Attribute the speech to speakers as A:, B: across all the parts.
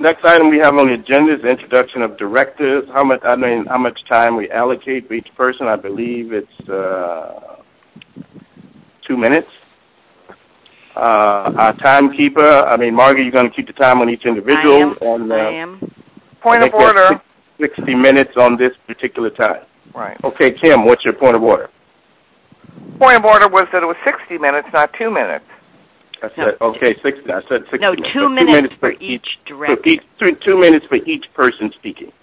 A: next item we have on the agenda is the introduction of directors. How much time we allocate for each person? I believe it's 2 minutes. Our timekeeper, Margie, you're going to keep the time on each individual.
B: I am.
C: Point of order.
A: 60 minutes on this particular time.
C: Right.
A: Okay, Kim, what's your point of order?
C: Point of order was that it was 60 minutes, not 2 minutes.
A: I said 60. I said 60
B: No,
A: minutes.
B: 2 minutes for each director.
A: 2 minutes for each person speaking.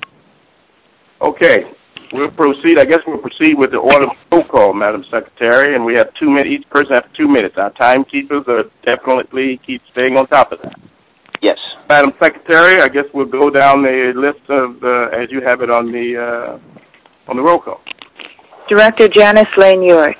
A: Okay, we'll proceed. I guess we'll proceed with the order of roll call, Madam Secretary, and we have 2 minutes. Each person has 2 minutes. Our timekeepers are definitely keep staying on top of that.
D: Yes.
A: Madam Secretary, I guess we'll go down the list of as you have it on the roll call.
E: Director Janice Lane Ewart.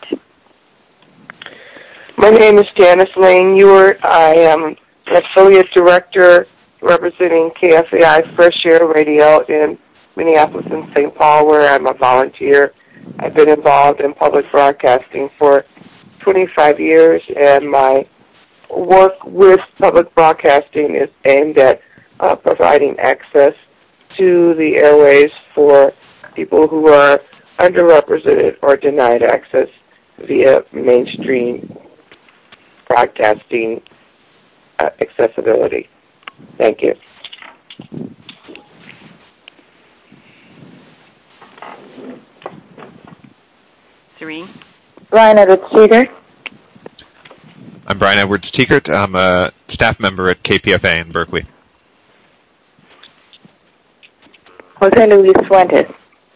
F: My name is Janice Lane Ewart. I am an affiliate director representing KFAI Fresh Air Radio in Minneapolis and St. Paul, where I'm a volunteer. I've been involved in public broadcasting for 25 years, and my work with public broadcasting is aimed at providing access to the airways for people who are underrepresented or denied access via mainstream broadcasting accessibility. Thank you.
B: Serene?
E: Brian Edwards-Teegert.
G: I'm Brian Edwards-Teegert. I'm a staff member at KPFA in Berkeley.
E: Jose Luis Fuentes.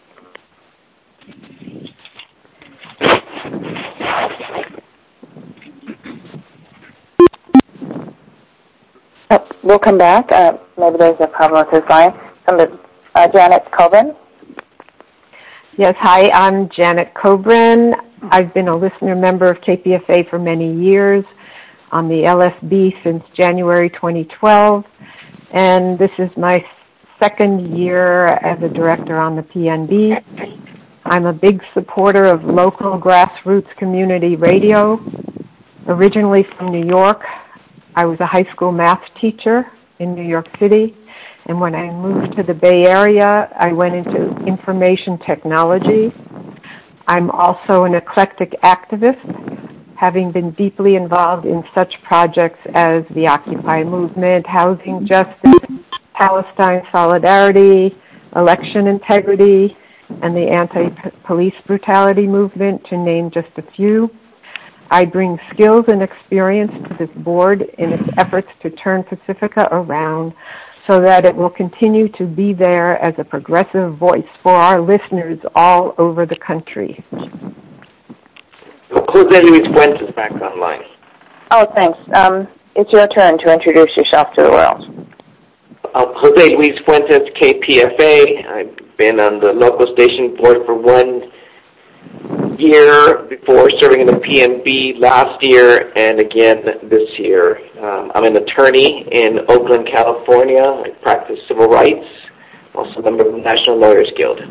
E: We'll come back. Maybe there's a problem with his line. Janet Coburn.
H: Yes, hi, I'm Janet Coburn. I've been a listener member of KPFA for many years on the LSB since January 2012, and this is my second year as a director on the PNB. I'm a big supporter of local grassroots community radio. Originally from New York, I was a high school math teacher in New York City, and when I moved to the Bay Area, I went into information technology. I'm also an eclectic activist, having been deeply involved in such projects as the Occupy movement, housing justice, Palestine solidarity, election integrity, and the anti-police brutality movement, to name just a few. I bring skills and experience to this board in its efforts to turn Pacifica around so that it will continue to be there as a progressive voice for our listeners all over the country.
D: Jose Luis Fuentes is back online.
E: Oh, thanks. It's your turn to introduce yourself to the world.
D: Jose Luis Fuentes, KPFA. I've been on the local station board for 1 year before serving in the PNB last year and again this year. I'm an attorney in Oakland, California. I practice civil rights, also a member of the National Lawyers Guild.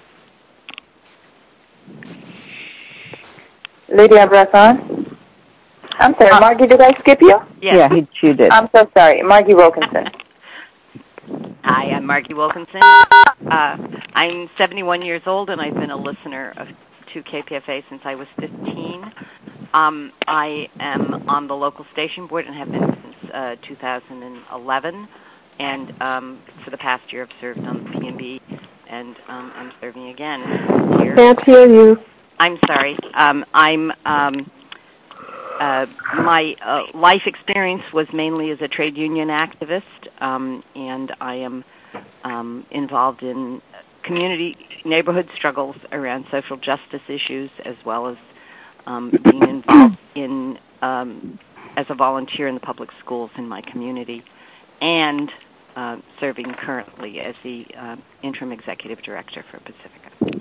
E: Lydia Brazon. I'm sorry, Margie, did I skip you?
B: Yes.
E: Yeah, you did. I'm so sorry. Margie Wilkinson.
B: Hi, I'm Margie Wilkinson. I'm 71 years old, and I've been a listener to KPFA since I was 15. I am on the local station board and have been since 2011. And for the past year, I've served on the PNB, and I'm serving again here.
H: Can't hear you.
B: I'm sorry. My life experience was mainly as a trade union activist, and I am involved in community neighborhood struggles around social justice issues, as well as being involved in as a volunteer in the public schools in my community, and serving currently as the interim executive director for Pacifica.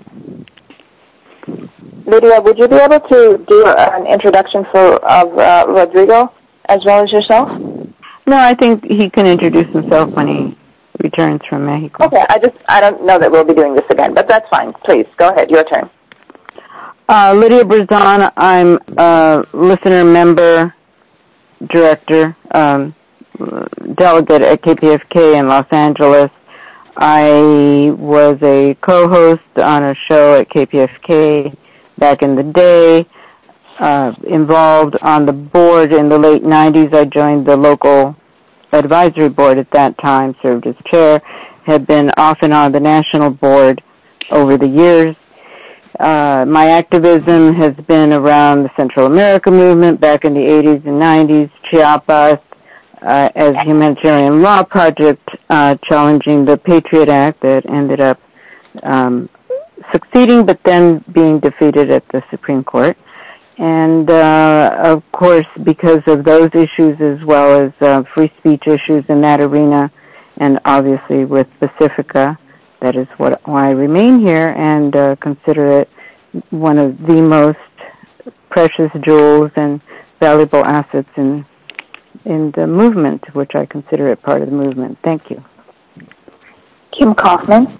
E: Lydia, would you be able to do an introduction of Rodrigo as well as yourself?
I: No, I think he can introduce himself when he returns from Mexico.
E: Okay, I don't know that we'll be doing this again, but that's fine. Please, go ahead. Your turn.
I: Lydia Brazon, I'm a listener, member, director, delegate at KPFK in Los Angeles. I was a co-host on a show at KPFK back in the day, involved on the board in the late 90s. I joined the local advisory board at that time, served as chair, had been off and on the national board over the years. My activism has been around the Central America movement back in the 80s and 90s, Chiapas, as humanitarian law project, challenging the Patriot Act that ended up succeeding but then being defeated at the Supreme Court. And, of course, because of those issues as well as free speech issues in that arena, and obviously with Pacifica, that is why I remain here and consider it one of the most precious jewels and valuable assets in the movement, which I consider it part of the movement. Thank you.
E: Kim Kaufman.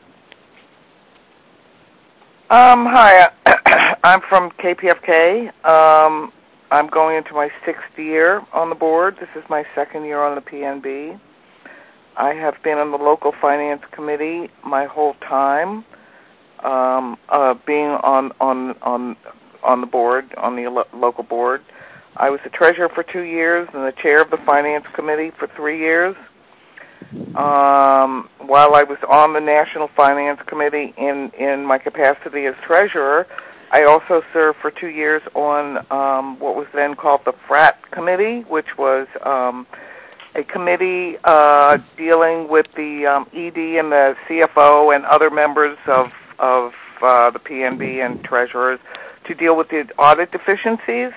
C: Hi, I'm from KPFK. I'm going into my 6th year on the board. This is my 2nd year on the PNB. I have been on the local finance committee my whole time, being on the board, on the local board. I was the treasurer for 2 years and the chair of the finance committee for 3 years. While I was on the National Finance Committee in my capacity as treasurer, I also served for 2 years on what was then called the FRAT Committee, which was a committee dealing with the ED and the CFO and other members of the PNB and treasurers to deal with the audit deficiencies.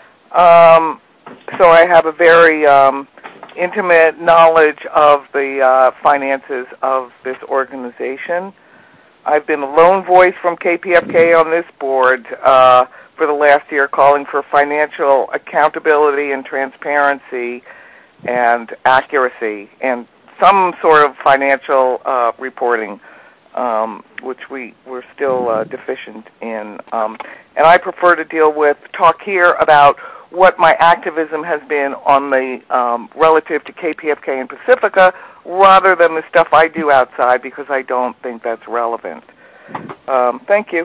C: So I have a very intimate knowledge of the finances of this organization. I've been a lone voice from KPFK on this board for the last year, calling for financial accountability and transparency and accuracy and some sort of financial reporting, which we're still deficient in. And I prefer to talk here about what my activism has been on the relative to KPFK and Pacifica, rather than the stuff I do outside, because I don't think that's relevant. Thank you.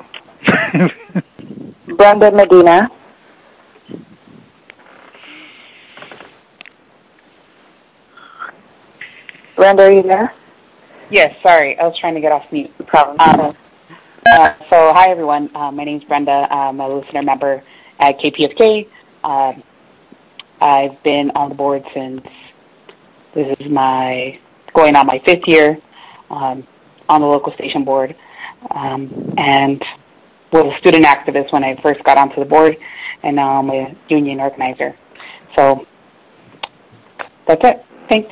E: Brenda Medina. Brenda, are you there?
J: Yes, sorry. I was trying to get off mute.
E: No problem.
J: So, hi, everyone. My name's Brenda. I'm a listener member at KPFK. I've been on the board since this is going on my 5th year on the local station board, and was a student activist when I first got onto the board, and now I'm a union organizer. So that's it. Thanks.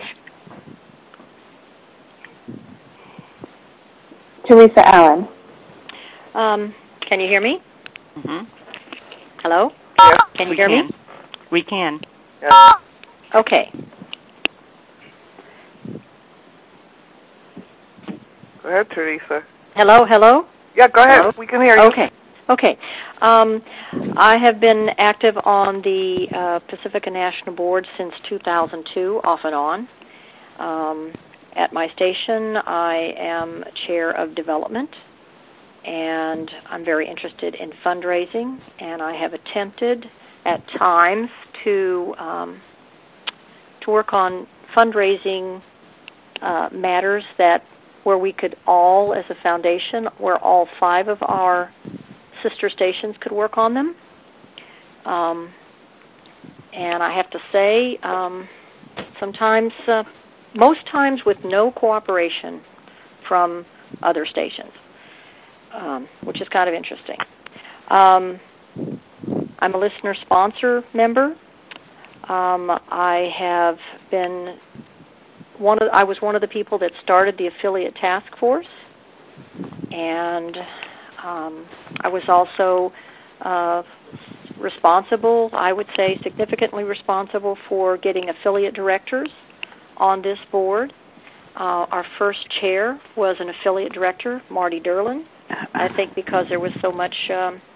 E: Teresa Allen.
K: Can you hear me?
B: Mm-hmm.
K: Hello?
C: Yes.
K: Can you hear me?
B: We can.
C: Yes.
K: Okay.
C: Go ahead, Teresa.
K: Hello?
C: Yeah, go ahead.
K: Hello?
C: We can hear you.
K: Okay. I have been active on the Pacifica National Board since 2002, off and on. At my station, I am chair of development, and I'm very interested in fundraising, and I have attempted at times to work on fundraising matters where we could all, as a foundation, where all 5 of our sister stations could work on them. And I have to say, most times with no cooperation from other stations, which is kind of interesting. I'm a listener sponsor member. I have been I was one of the people that started the affiliate task force, and I was also responsible, I would say significantly responsible, for getting affiliate directors on this board. Our first chair was an affiliate director, Marty Derlin. I think because there was so much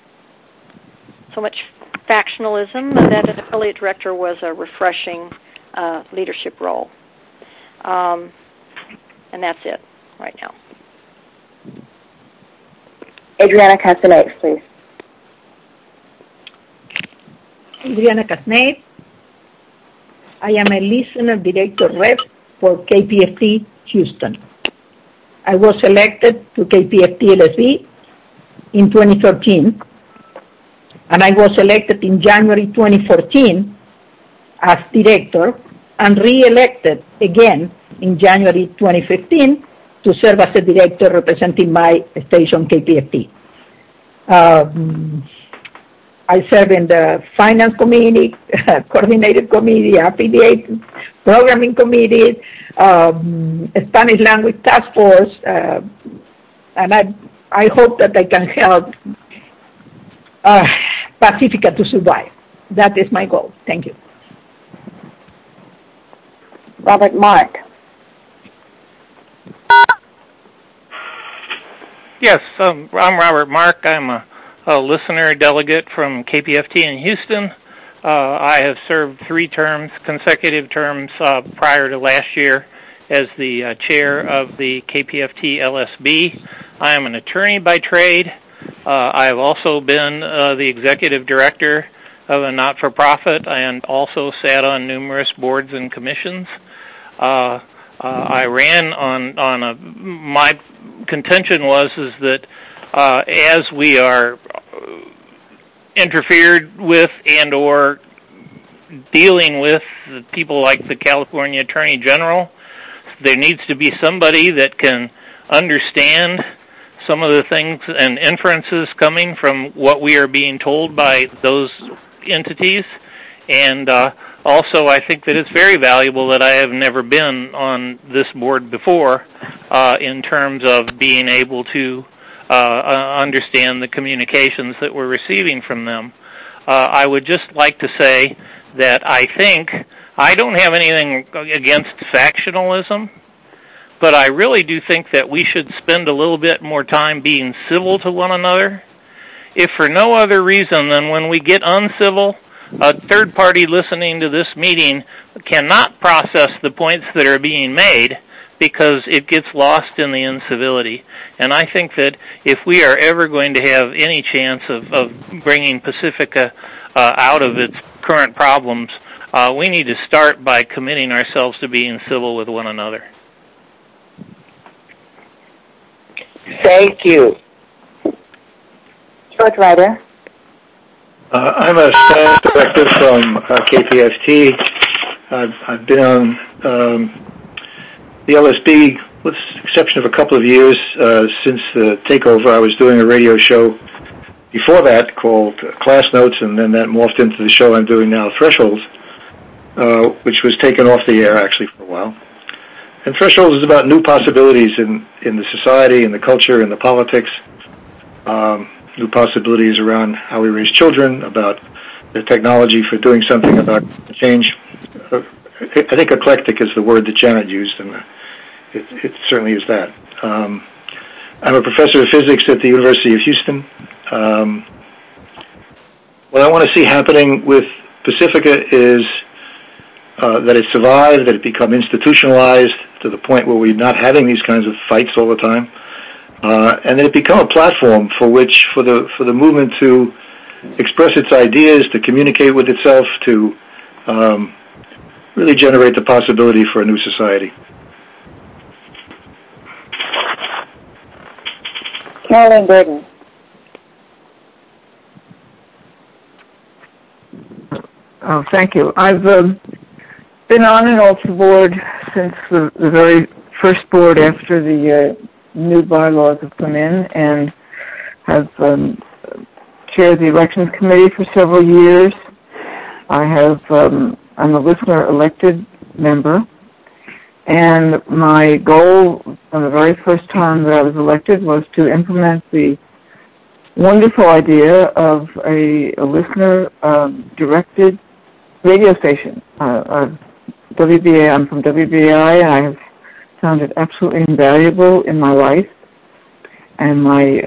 K: factionalism, that an affiliate director was a refreshing leadership role. And that's it right now.
E: Adriana Castaneda, please.
L: Adriana Castaneda. I am a listener director rep for KPFT Houston. I was elected to KPFT LSB in 2013, and I was elected in January 2014 as director and re-elected again in January 2015 to serve as a director representing my station, KPFT. I serve in the Finance Committee, Coordinated Committee, Affiliate Programming Committee, Spanish Language Task Force, and I hope that I can help Pacifica to survive. That is my goal. Thank you.
E: Robert Mark.
M: Yes, I'm Robert Mark. I'm a listener delegate from KPFT in Houston. I have served 3 consecutive terms prior to last year as the chair of the KPFT LSB. I am an attorney by trade. I have also been the executive director of a not-for-profit and also sat on numerous boards and commissions. I ran my contention is that as we are interfered with and or dealing with people like the California Attorney General, there needs to be somebody that can understand some of the things and inferences coming from what we are being told by those entities. And also, I think that it's very valuable that I have never been on this board before in terms of being able to understand the communications that we're receiving from them. I would just like to say that I don't have anything against factionalism, but I really do think that we should spend a little bit more time being civil to one another, if for no other reason than when we get uncivil, a third party listening to this meeting cannot process the points that are being made because it gets lost in the incivility. And I think that if we are ever going to have any chance of bringing Pacifica out of its current problems, we need to start by committing ourselves to being civil with one another.
F: Thank you.
E: George Ryder.
N: I'm a staff director from KPFT. I've been on the LSB, with the exception of a couple of years since the takeover. I was doing a radio show before that called Class Notes, and then that morphed into the show I'm doing now, Thresholds, which was taken off the air actually for a while. And Thresholds is about new possibilities in the society, in the culture, in the politics. New possibilities around how we raise children, about the technology for doing something about change. I think eclectic is the word that Janet used, and it certainly is that. I'm a professor of physics at the University of Houston. What I want to see happening with Pacifica is that it survive, that it become institutionalized to the point where we're not having these kinds of fights all the time. And that it become a platform for the movement to express its ideas, to communicate with itself, to really generate the possibility for a new society.
E: Carolyn Burton.
O: Oh, thank you. I've been on and off the board since the very first board after the new bylaws have come in, and have chaired the elections committee for several years. I'm a listener elected member, and my goal from the very first time that I was elected was to implement the wonderful idea of a listener directed radio station. WBAI, I'm from WBAI, and I have found it absolutely invaluable in my life and my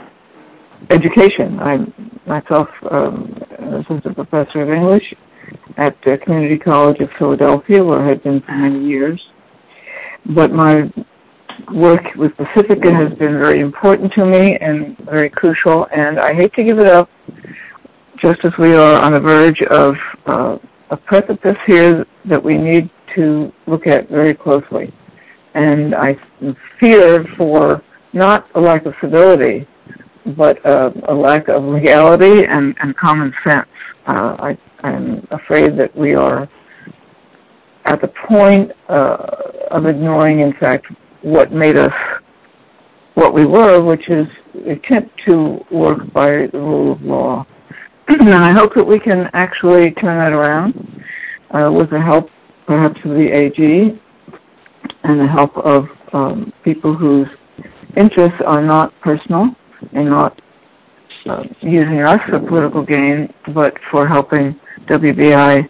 O: education. I'm myself an assistant professor of English, at the Community College of Philadelphia, where I had been for many years. But my work with Pacifica has been very important to me and very crucial, and I hate to give it up just as we are on the verge of a precipice here that we need to look at very closely. And I fear for not a lack of civility, but a lack of legality and common sense. I'm afraid that we are at the point of ignoring, in fact, what made us what we were, which is attempt to work by the rule of law. And I hope that we can actually turn that around with the help, perhaps, of the AG and the help of people whose interests are not personal and not using us for political gain, but for helping WBI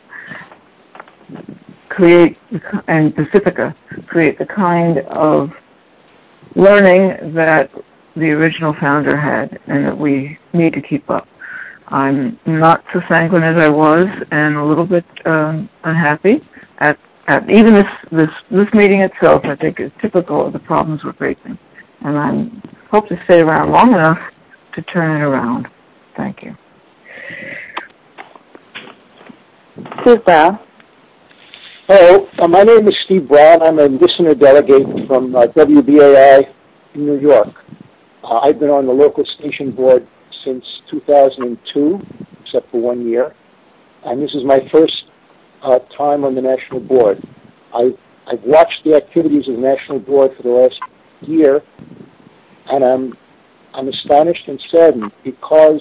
O: create, and Pacifica create the kind of learning that the original founder had and that we need to keep up. I'm not so sanguine as I was, and a little bit unhappy at even this meeting itself. I think is typical of the problems we're facing, and I hope to stay around long enough to turn it around. Thank you.
E: Steve Brown.
P: Hello, my name is Steve Brown. I'm a listener delegate from WBAI in New York. I've been on the local station board since 2002, except for 1 year, and this is my first time on the national board. I've watched the activities of the national board for the last year, and I'm astonished and saddened because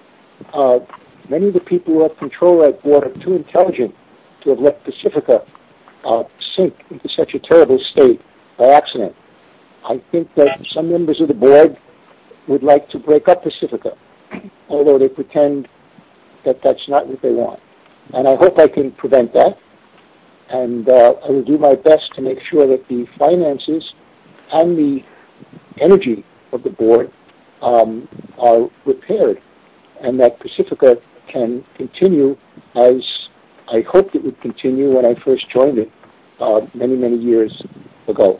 P: many of the people who have control of that board are too intelligent to have let Pacifica sink into such a terrible state by accident. I think that some members of the board would like to break up Pacifica, although they pretend that that's not what they want. And I hope I can prevent that. And I will do my best to make sure that the finances and the energy of the board are repaired, and that Pacifica can continue as I hoped it would continue when I first joined it many, many years ago.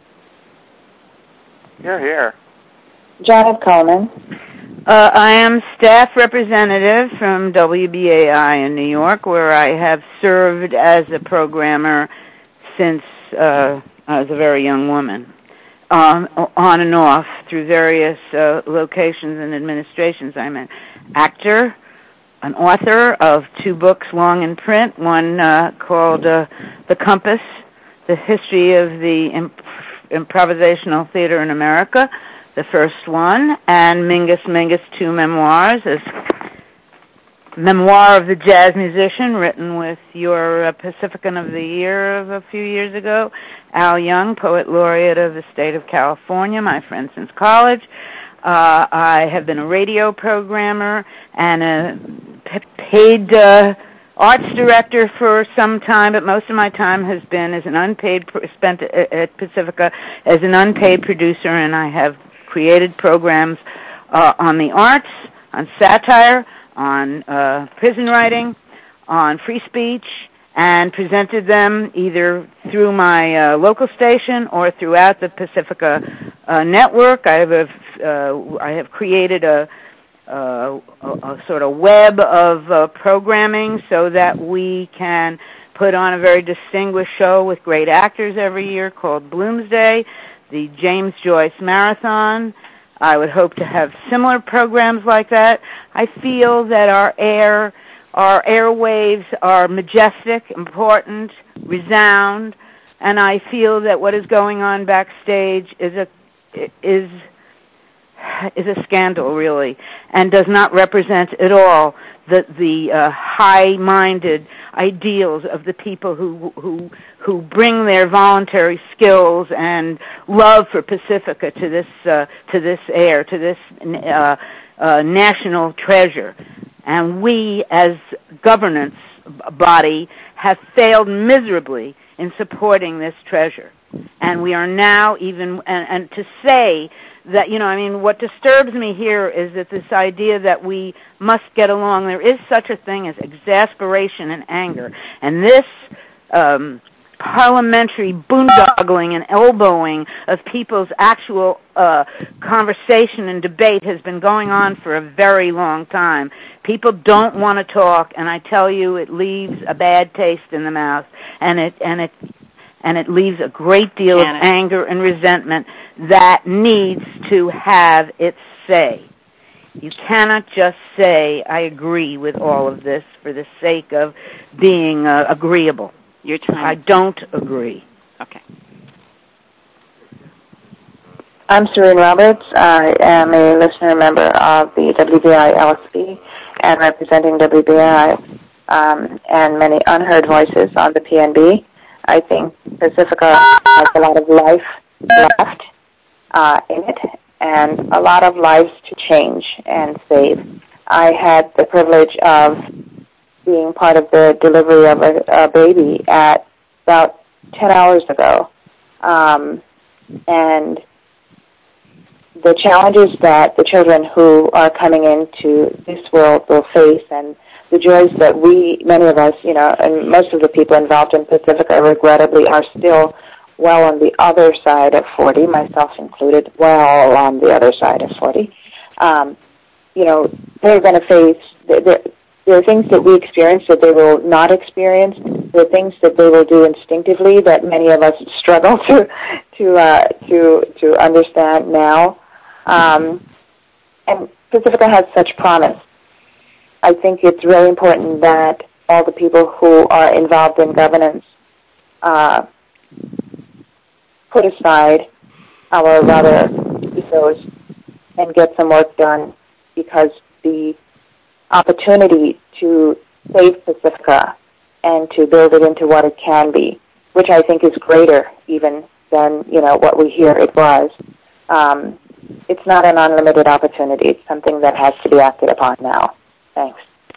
C: You're here.
E: Janet Coleman.
I: I am staff representative from WBAI in New York, where I have served as a programmer since I was a very young woman, on and off through various locations and administrations. I'm an actor, an author of 2 books long in print, one called The Compass, The History of the Improvisational Theater in America, the first one, and Mingus, 2 memoirs, a memoir of the jazz musician written with your Pacifican of the Year of a few years ago, Al Young, Poet Laureate of the State of California, my friend since college. I have been a radio programmer and a paid arts director for some time, but most of my time has been as an spent at Pacifica as an unpaid producer, and I have created programs on the arts, on satire, on prison writing, on free speech, and presented them either through my local station or throughout the Pacifica network. I have created a sort of web of programming so that we can put on a very distinguished show with great actors every year called Bloomsday, the James Joyce Marathon. I would hope to have similar programs like that. I feel that our airwaves are majestic, important, resound, and I feel that what is going on backstage is a scandal, really, and does not represent at all the high-minded ideals of the people who bring their voluntary skills and love for Pacifica to this air, to this national treasure. And we, as governance body, have failed miserably in supporting this treasure. And we are now even, and to say
Q: that, what disturbs me here is that this idea that we must get along, there is such a thing as exasperation and anger. And this parliamentary boondoggling and elbowing of people's actual conversation and debate has been going on for a very long time. People don't want to talk, and I tell you, it leaves a bad taste in the mouth, and it leaves a great deal of anger and resentment that needs to have its say. You cannot just say, I agree with all of this for the sake of being agreeable.
B: Your time.
Q: I don't agree.
B: Okay.
E: I'm Serene Roberts. I am a listener member of the WBAI LSP and representing WBAI and many unheard voices on the PNB. I think Pacifica has a lot of life left in it and a lot of lives to change and save. I had the privilege of being part of the delivery of a baby at about 10 hours ago. And the challenges that the children who are coming into this world will face and the joys that many of us, and most of the people involved in Pacifica regrettably are still well on the other side of 40, myself included, well on the other side of 40. They're going to face, there are things that we experience that they will not experience. There are things that they will do instinctively that many of us struggle to understand now. And Pacifica has such promise. I think it's really important that all the people who are involved in governance put aside our rather egos and get some work done, because the opportunity to save Pacifica and to build it into what it can be, which I think is greater even than, what we hear it was. It's not an unlimited opportunity. It's something that has to be acted upon now. Thanks.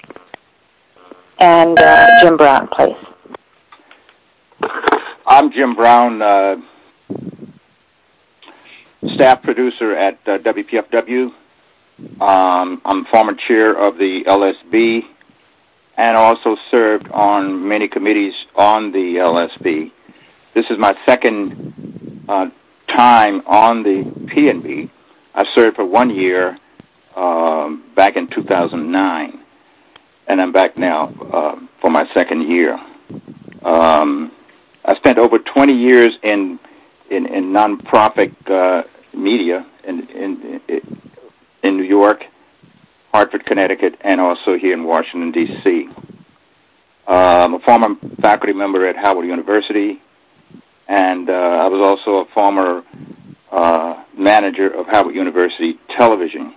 E: And Jim Brown, please.
R: I'm Jim Brown, staff producer at WPFW. I'm former chair of the LSB and also served on many committees on the LSB. This is my second time on the PNB. I served for 1 year back in 2009, and I'm back now for my second year. I spent over 20 years in nonprofit media in New York, Hartford, Connecticut, and also here in Washington, D.C. I'm a former faculty member at Howard University, and I was also a former manager of Howard University Television.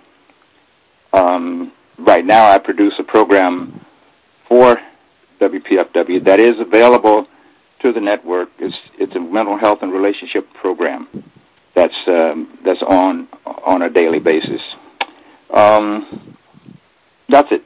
R: Right now I produce a program for WPFW that is available to the network. It's a mental health and relationship program that's on a daily basis. That's it.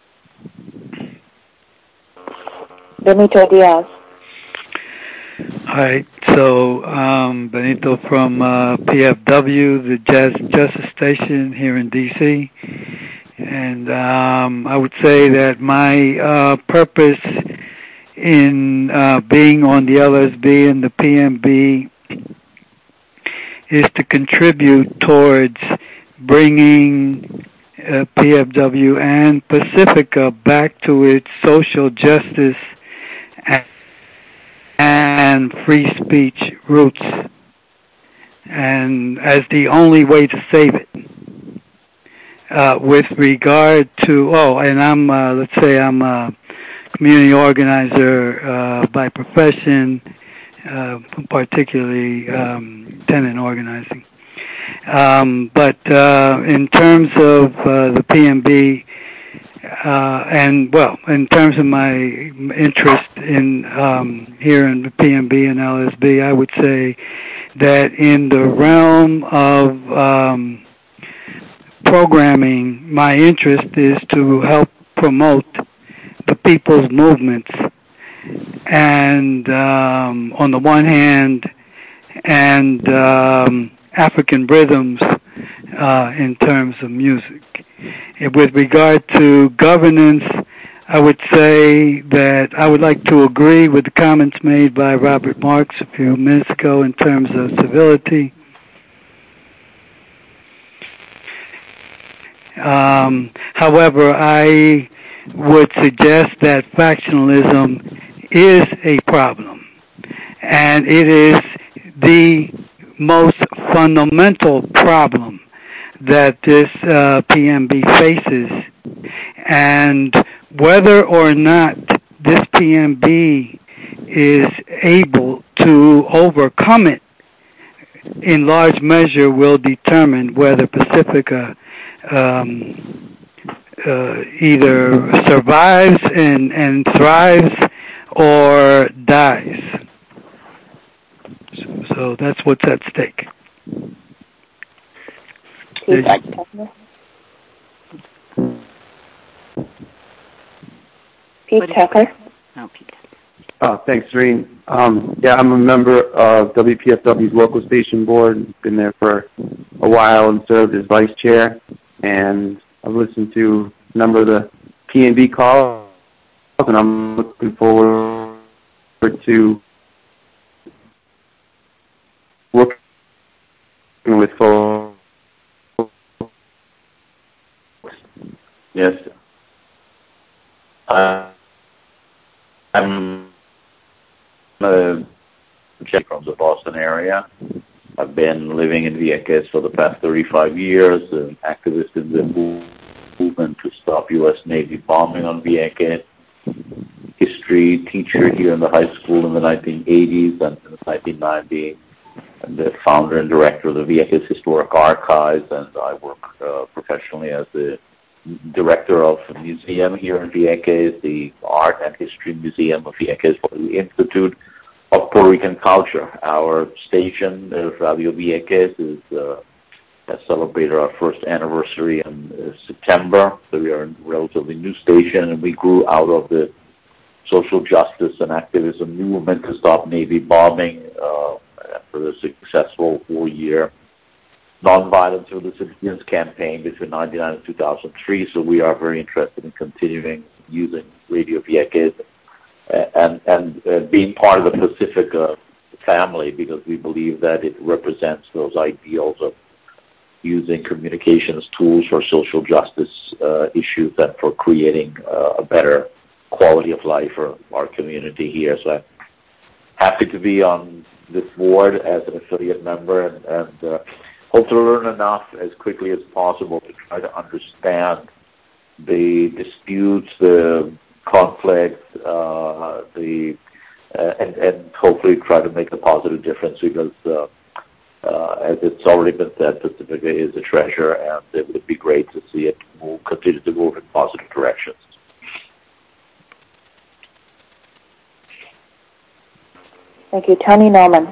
E: Benito Diaz.
S: All right, so Benito from PFW, the Jazz Justice Station here in D.C., and I would say that my purpose in being on the LSB and the PNB is to contribute towards bringing PFW and Pacifica back to its social justice and free speech roots, and as the only way to save it. With regard to, and I'm a community organizer by profession, particularly tenant organizing. But in terms of the PNB, in terms of my interest in here in the PNB and LSB, I would say that in the realm of programming, my interest is to help promote the people's movements, and on the one hand, and African rhythms in terms of music. And with regard to governance, I would say that I would like to agree with the comments made by Robert Marks a few minutes ago in terms of civility. However, I would suggest that factionalism is a problem, and it is the most fundamental problem that this PMB faces, and whether or not this PMB is able to overcome it in large measure will determine whether Pacifica either survives and thrives or dies. So that's what's at stake.
E: Pete Tucker.
B: No, Pete.
T: Thanks, Serene. Yeah, I'm a member of WPFW's local station board. Been there for a while and served as vice chair. And I've listened to a number of the PNB calls, and I'm looking forward to working with folks. Yes. I'm from the Boston area. I've been living in Vieques for the past 35 years, an activist in the movement to stop U.S. Navy bombing on Vieques, history teacher here in the high school in the 1980s and in the 1990s, and the founder and director of the Vieques Historic Archives, and I work professionally as the director of a museum here in Vieques, the Art and History Museum of Vieques, for the Institute of Puerto Rican Culture. Our station, Radio Vieques, has celebrated our first anniversary in September. So we are a relatively new station, and we grew out of the social justice and activism movement to stop Navy bombing after the successful 4-year nonviolent civil disobedience campaign between 1999 and 2003. So we are very interested in continuing using Radio Vieques and being part of the Pacifica family, because we believe that it represents those ideals of using communications tools for social justice issues and for creating a better quality of life for our community here. So I'm happy to be on this board as an affiliate member, and hope to learn enough as quickly as possible to try to understand the disputes, the conflicts, and hopefully try to make a positive difference, because as it's already been said, Pacifica is a treasure, and it would be great to see it continue to move in positive directions.
E: Thank you. Tony Norman.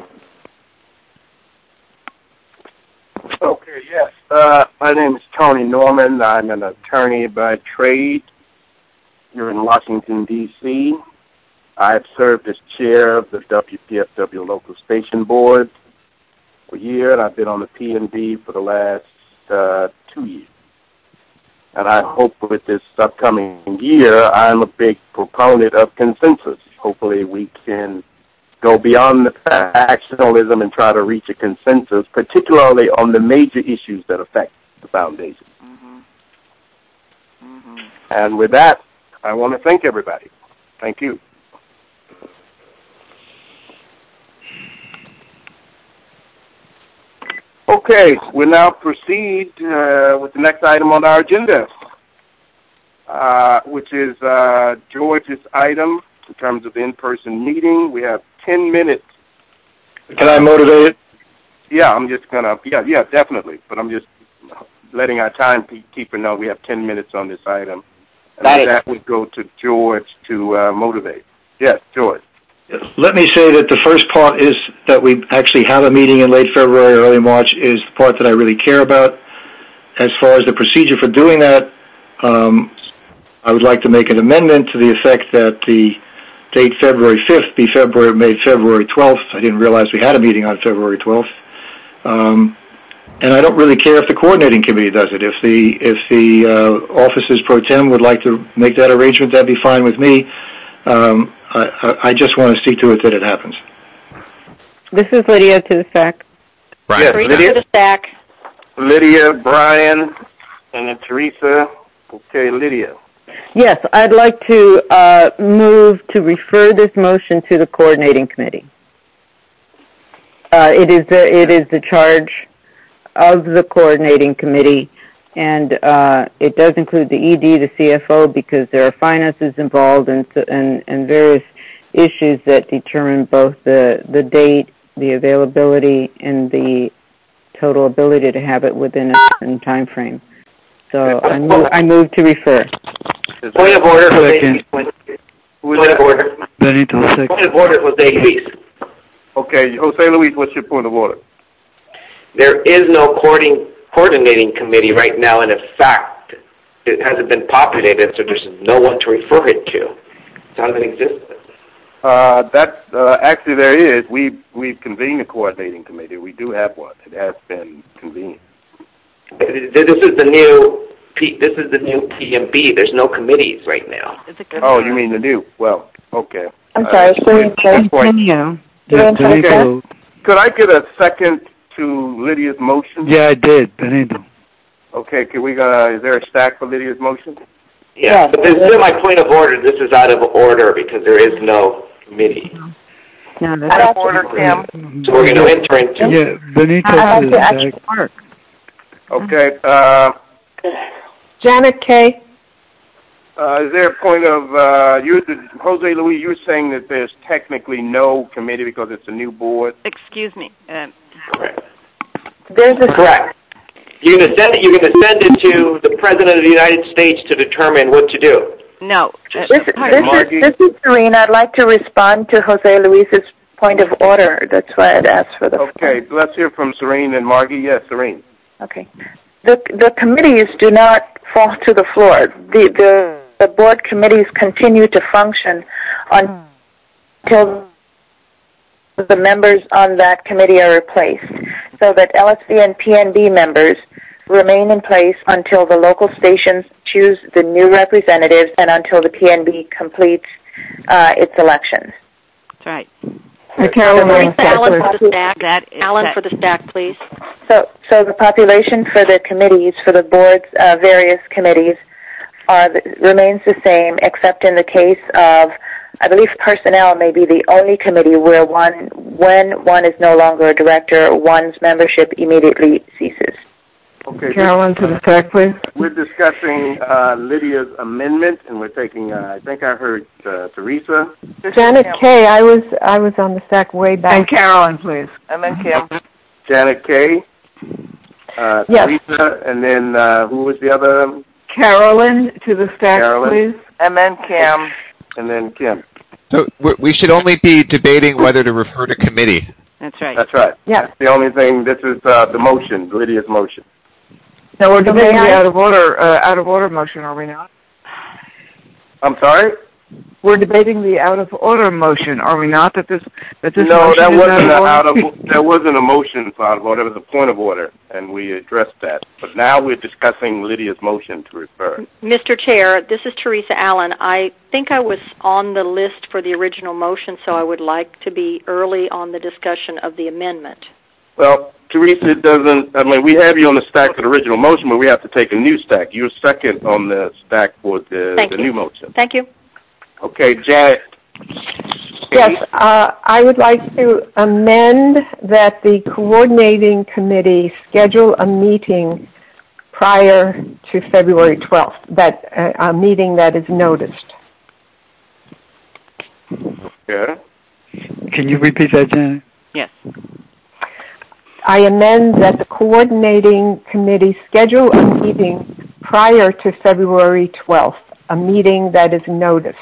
A: Okay, yes. My name is Tony Norman. I'm an attorney by trade here in Washington, D.C. I have served as chair of the WPFW Local Station Board for a year, and I've been on the P&B for the last 2 years. And I hope with this upcoming year, I'm a big proponent of consensus. Hopefully we can go beyond the factionalism and try to reach a consensus, particularly on the major issues that affect the foundation. And with that, I want to thank everybody. Thank you. Okay, we'll now proceed with the next item on our agenda, which is George's item in terms of the in-person meeting. We have 10 minutes.
N: Can I motivate it?
A: Yeah, I'm just going to, yeah, definitely. But I'm just letting our timekeeper know we have 10 minutes on this item. And that would go to George to motivate. Yes, George.
N: Let me say that the first part is that we actually have a meeting in late February, early March, is the part that I really care about. As far as the procedure for doing that, I would like to make an amendment to the effect that the date February 5th be made February 12th. I didn't realize we had a meeting on February 12th. and I don't really care if the coordinating committee does it. If the officers pro tem would like to make that arrangement, that'd be fine with me. I just want to see to it that it happens.
I: This is Lydia to the SAC.
G: Brian.
A: Yes, Lydia.
K: To the SAC.
A: Lydia, Brian, and then Teresa. Okay, Lydia.
I: Yes, I'd like to move to refer this motion to the coordinating committee. It is the charge of the coordinating committee, and it does include the ED, the CFO, because there are finances involved and various issues that determine both the date, the availability, and the total ability to have it within a certain time frame. So I move to refer.
D: Point of order, Jose. Point of order.
S: Benito, second.
D: Point of order, Jose Luis.
A: Okay, Jose Luis, what's your point of order?
D: There is no coordinating committee right now, and in fact, it hasn't been populated, so there's no one to refer it to. It's not in existence.
A: Actually there is. We've convened a coordinating committee. We do have one. It has been convened.
D: This is the new PMB. There's no committees right now.
A: Oh, you mean the new? Well, okay.
E: I'm sorry.
I: Continue.
A: Okay. Could I get a second to Lydia's motion?
S: Yeah, I did, Benito.
A: Okay. Is there a stack for Lydia's motion?
D: Yeah, but this is my point of order. This is out of order because there is no committee.
C: Out of order, Kim.
D: So we're going to enter into...
S: Yeah, Benito says that.
A: Okay.
H: Janet Kay.
A: Is there a point of, Jose Luis, you're saying that there's technically no committee because it's a new board?
B: Excuse me.
D: Correct. Correct. You're going to send it to the President of the United States to determine what to do.
B: No.
E: This is Serena. I'd like to respond to Jose Luis's point of order. That's why I'd asked for the floor.
A: Okay, let's hear from Serena and Margie. Yes, Serena.
E: Okay. The committees do not fall to the floor. The board committees continue to function until the members on that committee are replaced, so that LSB and PNB members remain in place until the local stations choose the new representatives and until the PNB completes its elections.
B: That's right.
E: Alan
K: for the stack, please.
E: So the population for the committees, for the board's various committees, remains the same, except in the case of, I believe personnel may be the only committee where when one is no longer a director, one's membership immediately ceases.
A: Okay.
O: Carolyn, to the SAC, please.
A: We're discussing Lydia's amendment, and we're taking, I think I heard Teresa.
H: Janet Kay. I was on the SAC way back.
O: And Carolyn, please.
C: And then Kim.
A: Janet Kay.
H: Yes.
A: Teresa, and then who was the other?
O: Carolyn, to the SAC, please.
C: And then Kim.
A: And then Kim.
G: So we should only be debating whether to refer to committee.
B: That's right.
A: That's right.
H: Yeah.
A: That's the only thing. This is the motion, Lydia's motion.
O: No, we're debating the out of order motion, are we not?
A: I'm sorry?
O: We're debating the out of order motion, are we not? That
A: wasn't a motion for out of order. It was a point of order, and we addressed that. But now we're discussing Lydia's motion to refer.
K: Mr. Chair, this is Teresa Allen. I think I was on the list for the original motion, so I would like to be early on the discussion of the amendment.
A: Well, Teresa, we have you on the stack for the original motion, but we have to take a new stack. You're second on the stack for the new motion.
K: Thank you.
A: Okay, Janet.
H: Yes, I would like to amend that the coordinating committee schedule a meeting prior to February 12th, a meeting that is noticed.
A: Okay.
S: Can you repeat that, Janet?
B: Yes.
H: I amend that the coordinating committee schedule a meeting prior to February 12th, a meeting that is noticed.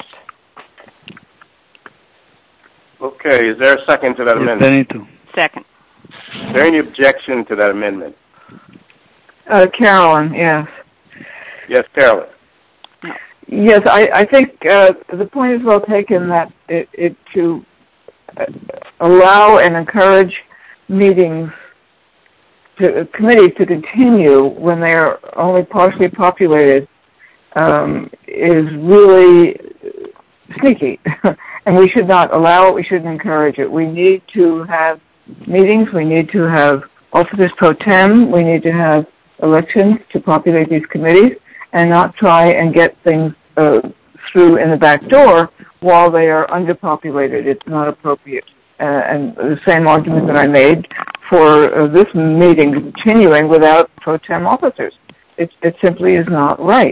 A: Okay, is there a second to that amendment?
S: Benito.
B: Second.
A: Is there any objection to that amendment?
O: Carolyn, yes.
A: Yes, Carolyn.
O: Yes, I think the point is well taken that it to allow and encourage meetings committees to continue when they are only partially populated is really sneaky. And we should not allow it. We shouldn't encourage it. We need to have meetings. We need to have officers pro tem. We need to have elections to populate these committees and not try and get things through in the back door while they are underpopulated. It's not appropriate. And the same argument that I made for this meeting continuing without pro tem officers. It simply is not right.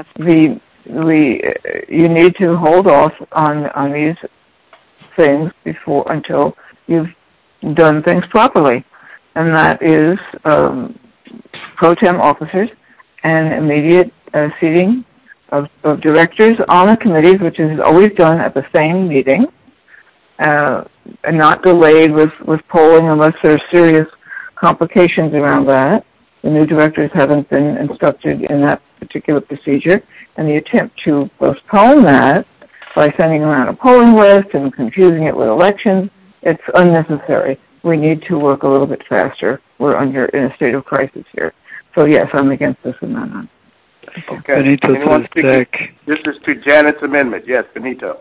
O: You need to hold off on these things until you've done things properly, and that is pro tem officers and immediate seating of directors on the committees, which is always done at the same meeting, and not delayed with polling unless there are serious complications around that. The new directors haven't been instructed in that particular procedure, and the attempt to postpone that by sending around a polling list and confusing it with elections, it's unnecessary. We need to work a little bit faster. We're in a state of crisis here. So yes, I'm against this amendment.
A: Okay. Anyone speaking? This is to Janet's amendment. Yes, Benito.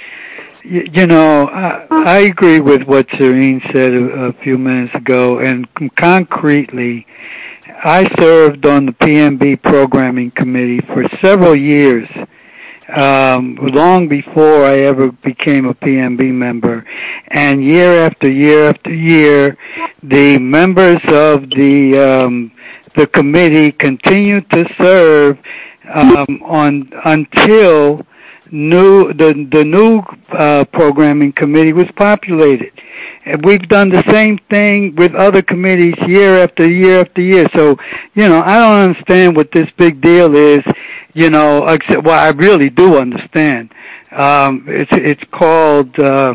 S: I agree with what Serene said a few minutes ago, and concretely, I served on the PMB programming committee for several years, long before I ever became a PMB member. And year after year after year, the members of the committee continued to serve until the new programming committee was populated. And we've done the same thing with other committees year after year after year. So, I don't understand what this big deal is, except, well, I really do understand. It's called,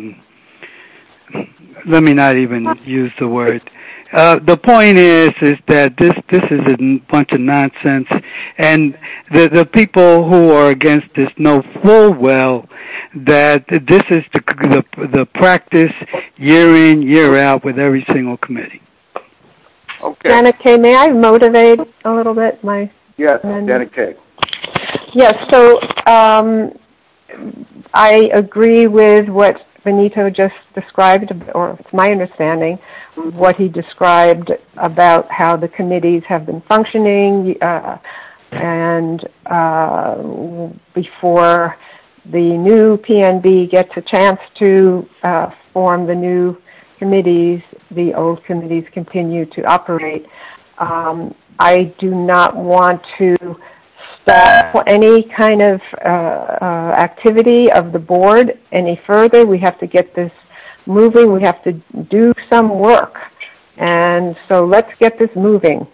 S: let me not even use the word. The point is that this is a bunch of nonsense, and the people who are against this know full well that this is the practice year in, year out with every single committee.
A: Okay.
H: Janet K., may I motivate a little bit?
A: Yes, Janet K.
H: Yes, so I agree with what Benito just described, or it's my understanding, what he described about how the committees have been functioning, and before the new PNB gets a chance to form the new committees, the old committees continue to operate. I do not want to stop any kind of activity of the board any further. We have to get this moving. We have to do some work. And so let's get this moving.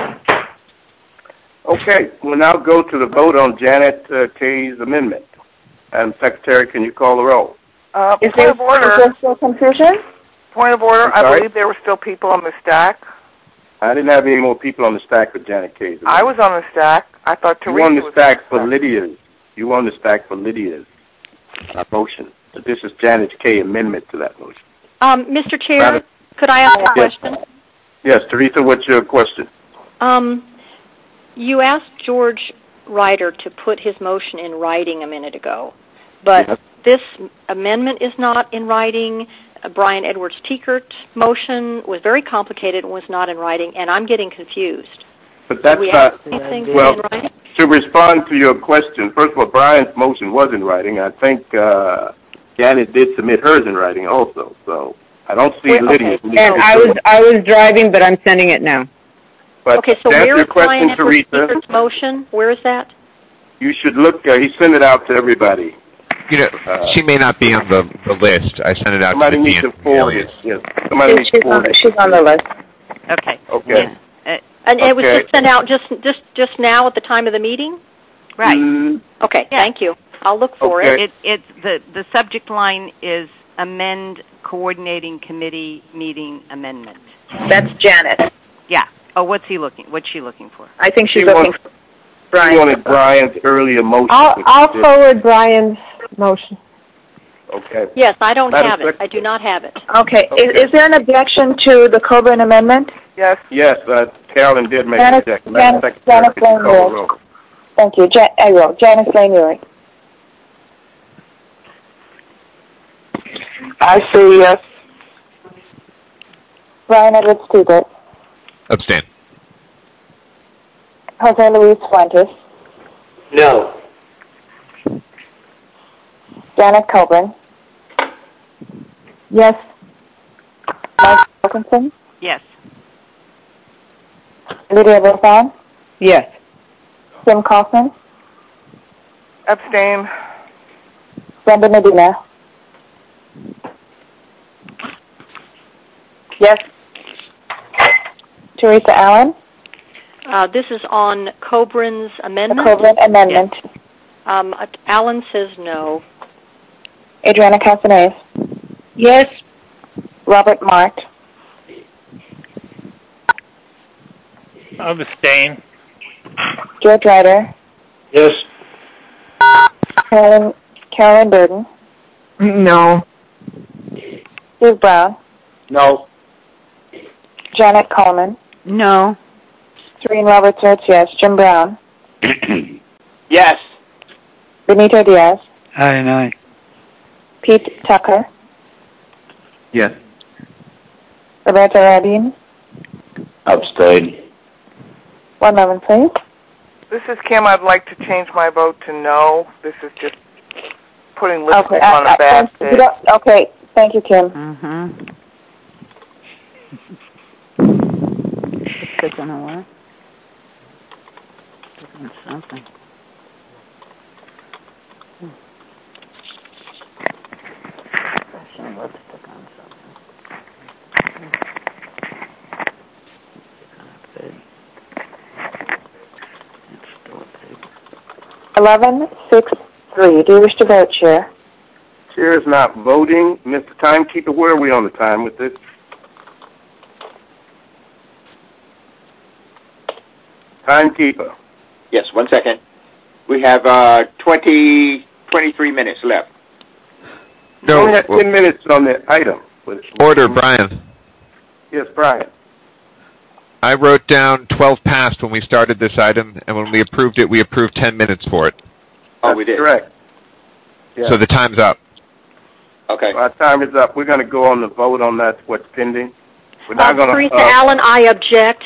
A: Okay, we'll now go to the vote on Janet K's amendment. Madam Secretary, can you call the roll?
C: Point of order.
E: Is there still confusion?
C: Point of order. I believe there were still people on the stack.
A: I didn't have any more people on the stack for Janet K's amendment.
C: I was on the stack. I thought Teresa
A: was on the stack
C: for
A: Lydia's. You were on the stack for Lydia's motion. But this is Janet K. amendment to that motion.
K: Mr. Chair, could I ask a question?
A: Yes, Teresa, what's your question?
K: You asked George Ryder to put his motion in writing a minute ago, but this amendment is not in writing. Brian Edwards-Tiekert motion was very complicated and was not in writing, and I'm getting confused.
A: But that's not, well, to respond to your question, first of all, Brian's motion was in writing. I think Janet did submit hers in writing also, so I don't see Lydia's.
I: And I was driving, but I'm sending it now.
A: But
K: okay, so where is Brian Edwards-Tiekert's motion? Where is that?
A: You should look, he sent it out to everybody.
G: She may not be on the list. I sent it out to the
A: Somebody needs to forward it. Yes. Somebody needs to forward it.
E: She's on the list.
K: Okay.
A: Okay.
K: And it was just sent out just now at the time of the meeting?
B: Right.
K: Okay, thank you. I'll look for it.
B: It's the subject line is amend coordinating committee meeting amendment.
E: That's Janet.
B: Yeah. Oh, what's she looking for?
E: I think she's looking for Brian.
A: She wanted Brian's earlier motion.
H: I'll forward Brian's motion.
A: Okay.
K: Yes, I don't have it. I do not have it.
E: Okay. Is there an objection to the Coburn amendment?
C: Yes.
A: Yes, Carolyn did make
E: Janice,
A: a check.
E: Janice Lane Ewing. Thank you. Janice Lane Ewing.
F: I say yes.
E: Brian Edwards Tiegert.
G: Abstain.
E: Jose Luis Fuentes.
D: No.
E: Janet Coburn.
H: Yes.
E: Mike Wilkinson.
B: Yes.
E: Lydia Wilson.
I: Yes.
E: Tim Kaufman.
C: Abstain.
E: Brenda Medina.
F: Yes.
E: Teresa Allen.
K: This is on Coburn's amendment.
E: The Coburn amendment.
K: Yes. Allen says no.
E: Adriana Casanez.
L: Yes.
E: Robert Mark.
M: Abstain.
E: George Ryder.
N: Yes.
E: Carolyn Burden.
O: No.
E: Steve Brown.
N: No.
E: Janet Coleman.
Q: No.
E: Serene Roberts votes yes. Jim Brown.
D: Yes.
E: Benito Diaz.
S: Aye and aye.
E: Pete Tucker.
T: Yes.
E: Roberto Rabin.
T: Abstain.
E: 1 moment, please.
C: This is Kim. I'd like to change my vote to no. This is just putting lipstick on a basket.
E: Okay, thank you, Kim.
Q: Mm-hmm. Lipstick on a what? Lipstick on something. Lipstick on something.
E: 11-6-3. Do you wish to vote, Chair?
A: Chair is not voting. Mr. Timekeeper, where are we on the time with this? Timekeeper.
R: Yes, 1 second. We have 23 minutes left.
A: We only had 10 minutes on the item.
G: Order, Brian.
A: Yes, Brian.
G: I wrote down 12 past when we started this item, and when we approved it, we approved 10 minutes for it.
R: Oh, we did?
A: Correct. Yeah.
G: So the time's up.
R: Okay.
A: Our time is up. We're going to go on the vote on that, what's pending. We're not going to...
K: Teresa Allen, I object.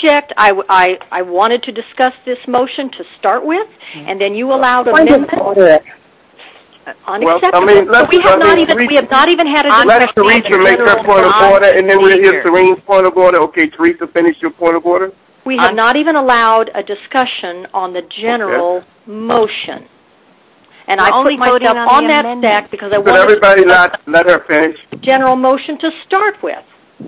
K: I wanted to discuss this motion to start with, and then you allowed amendment. Unacceptable.
A: Well,
K: we have not even had a discussion.
A: Let Teresa make her point of order, and then we'll hear Serene's point of order. Okay, Teresa, finish your point of order.
K: We have not even allowed a discussion on the general motion. And I put myself on that stack because I wanted
A: everybody let her finish.
K: General motion to start with.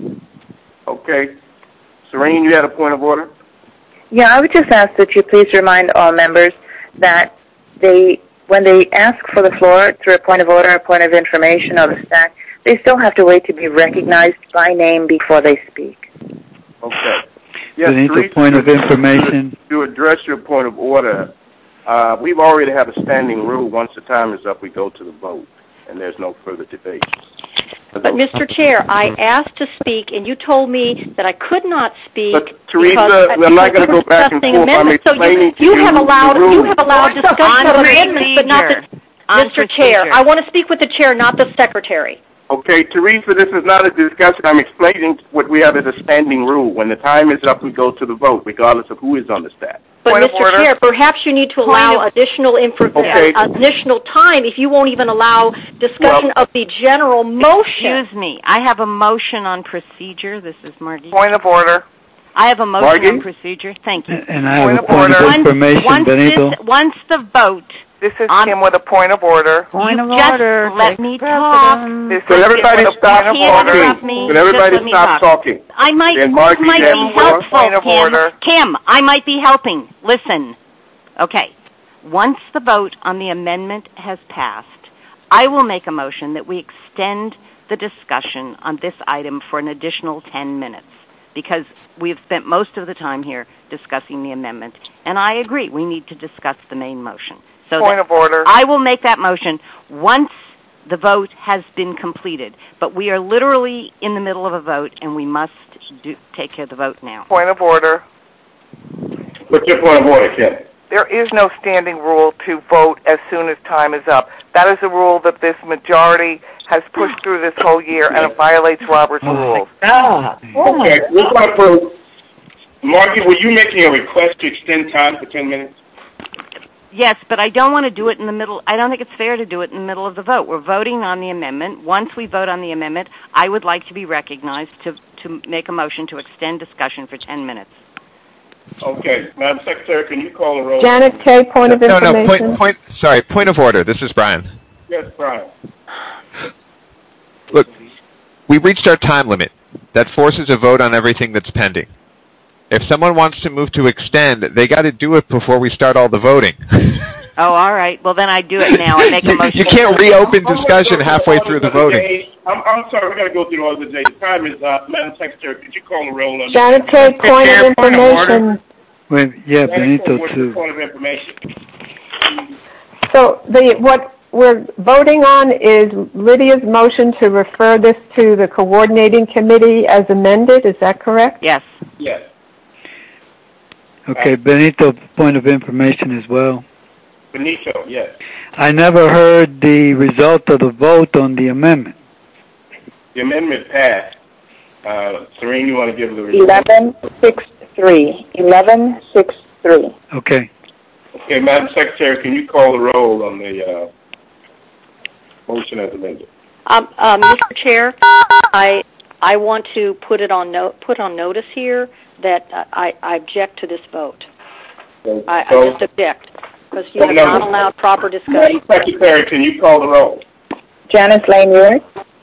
A: Okay. Serene, you had a point of order?
E: Yeah, I would just ask that you please remind all members that when they ask for the floor through a point of order, a point of information, or the stack, they still have to wait to be recognized by name before they speak.
A: Okay. Yes,
S: They need a point of information.
A: To address your point of order, we've already have a standing rule. Once the time is up, we go to the vote, and there's no further debate.
K: But, Mr. Chair, I asked to speak, and you told me that I could not speak.
A: But, Teresa, I'm not going to go back and forth. I'm explaining to you
K: have allowed discussion of amendments, but not the... Mr. Chair, I want to speak with the chair, not the secretary.
A: Okay, Teresa, this is not a discussion. I'm explaining what we have as a standing rule. When the time is up, we go to the vote, regardless of who is on the staff.
K: But, Mr. Chair, perhaps you need to allow additional time if you won't even allow discussion of the general motion.
B: Excuse me. I have a motion on procedure. This is Margie.
C: Point of order.
B: I have a motion on procedure. Thank you.
S: And I have a point of information, Benito.
B: Once the vote...
C: This is Kim with a point of order.
Q: Point of
B: order. Let me talk.
A: Can everybody stop talking? Can everybody stop talking?
B: I might be helpful, Kim. I might be helping. Listen. Okay. Once the vote on the amendment has passed, I will make a motion that we extend the discussion on this item for an additional 10 minutes because we've spent most of the time here discussing the amendment. And I agree, we need to discuss the main motion. So
C: point of order.
B: I will make that motion once the vote has been completed. But we are literally in the middle of a vote, and we must take care of the vote now.
C: Point of order.
A: What's your point of order, Kim?
C: There is no standing rule to vote as soon as time is up. That is a rule that this majority has pushed through this whole year, and it violates Robert's rules.
A: Okay, we're going to prove. Margie, were you making a request to extend time for 10 minutes?
B: Yes, but I don't want to do it in the middle. I don't think it's fair to do it in the middle of the vote. We're voting on the amendment. Once we vote on the amendment, I would like to be recognized to make a motion to extend discussion for 10 minutes.
A: Okay. Madam Secretary, can you call the roll?
H: Janet Kay, point of information.
G: Point of order. This is Brian.
A: Yes, Brian.
G: Look, we reached our time limit. That forces a vote on everything that's pending. If someone wants to move to extend, they got to do it before we start all the voting.
B: Oh, all right. Well, then I do it now. I make a motion.
G: You can't reopen discussion halfway through the voting.
A: I'm sorry, we got to go through all the days. The time is up. Madam Secretary, could you call the roll on
H: Janet Kay, point of information.
S: Wait, yeah, Benito too.
A: Point of information.
H: So what we're voting on is Lydia's motion to refer this to the coordinating committee as amended. Is that correct?
B: Yes.
A: Yes.
S: Okay, Benito, point of information as well.
A: Benito, yes.
S: I never heard the result of the vote on the amendment.
A: The amendment passed. Serene, you want to give the result?
E: 11-6-3. 11-6-3.
S: Okay.
A: Okay, Madam Secretary, can you call the roll on the motion as amended?
K: Mr. Chair, I want to put on notice here that I object to this vote. I just object because you have not allowed proper discussion.
A: Madam Secretary, can you call the roll?
E: Janice Lane Ewart.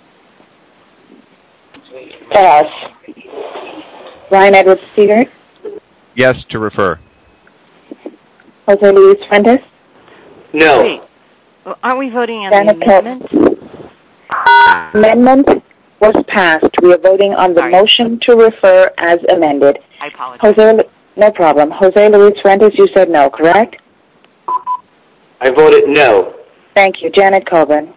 E: Pass. Brian Edwards Seegert.
G: Yes, to refer.
E: Jose Luis Fuentes.
D: No.
B: Wait. Well, aren't we voting on the amendment?
E: Amendment was passed. We are voting on the motion to refer as amended.
B: I apologize.
E: Jose, no problem. Jose Luis Fuentes, you said no, correct?
D: I voted no.
E: Thank you. Janet Coburn.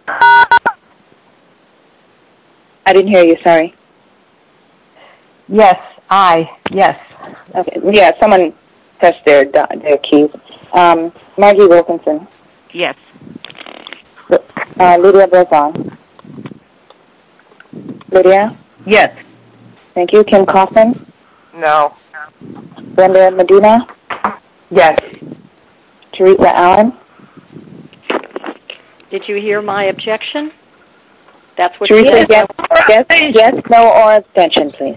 E: I didn't hear you, sorry.
H: Yes, yes.
E: Okay. Yeah, someone pressed their keys. Margie Wilkinson.
B: Yes.
E: Lydia Bozon. Lydia?
H: Yes.
E: Thank you. Kim Coffin?
C: No.
E: Brenda Medina?
H: Yes.
E: Teresa Allen?
K: Did you hear my objection? That's what
E: Teresa,
K: you said.
E: yes, no, or abstention, please.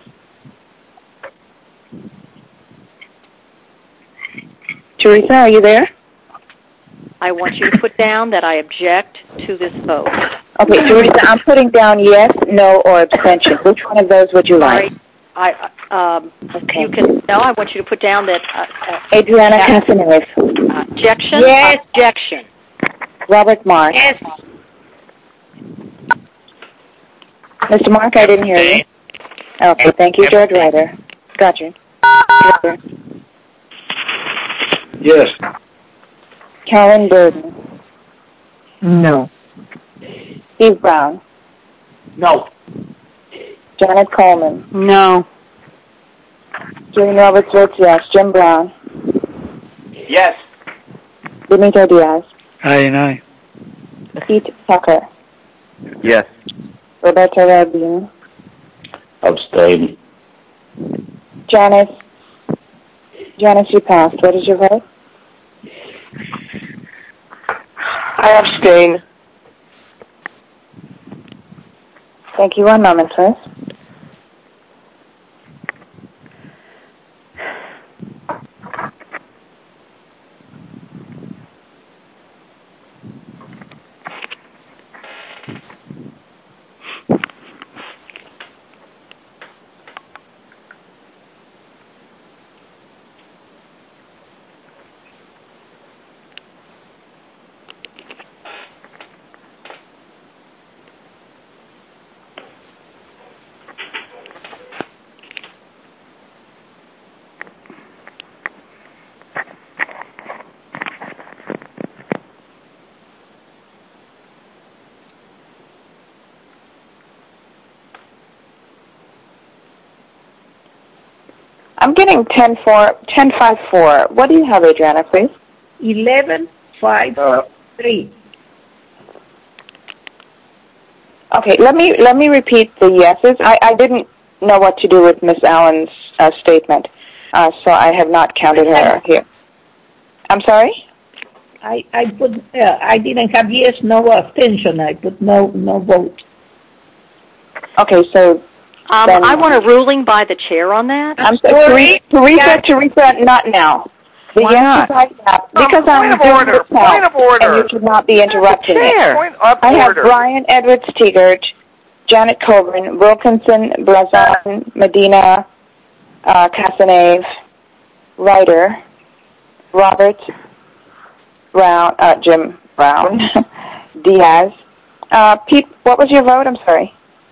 E: Teresa, are you there?
K: I want you to put down that I object to this vote.
E: Okay, Teresa, I'm putting down yes, no, or abstention. Which one of those would you like?
K: Okay. You can. No, I want you to put down that.
E: Adriana Casanova.
K: Objection.
E: Yes.
K: Objection.
E: Robert Mark.
K: Yes.
E: Mr. Mark, I didn't hear you. Okay, thank you, George Ryder. Got you.
N: Yes.
E: Carolyn Burden.
H: No.
E: Steve Brown.
N: No.
E: Janet Coleman.
Q: No.
E: Jane Roberts votes yes. Jim Brown.
N: Yes.
E: Benito Diaz.
S: Aye and aye.
E: Pete Tucker.
T: Yes.
E: Roberto Rabin.
T: Abstain.
E: Janice, you passed. What is your vote?
F: I abstain.
E: Thank you. One moment, please. I'm getting 10-5-4. What do you have, Adriana, please?
L: 11-5-3.
E: Okay, let me repeat the yeses. I didn't know what to do with Miss Allen's statement, so I have not counted her here. I'm sorry?
L: I put I didn't have yes, no abstention. I put no vote.
E: Okay, so
K: I want a ruling by the chair on that.
E: I'm sorry, Teresa, not now.
Q: Why not?
E: Because I'm
C: point of order,
E: and you should not be interrupting me.
C: Point of
E: I have
C: order.
E: Brian Edwards Teegert, Janet Coburn, Wilkinson, Brazan, Medina, Casanave, Ryder, Robert, Brown, Jim Brown, Diaz. Pete, what was your vote? I'm sorry.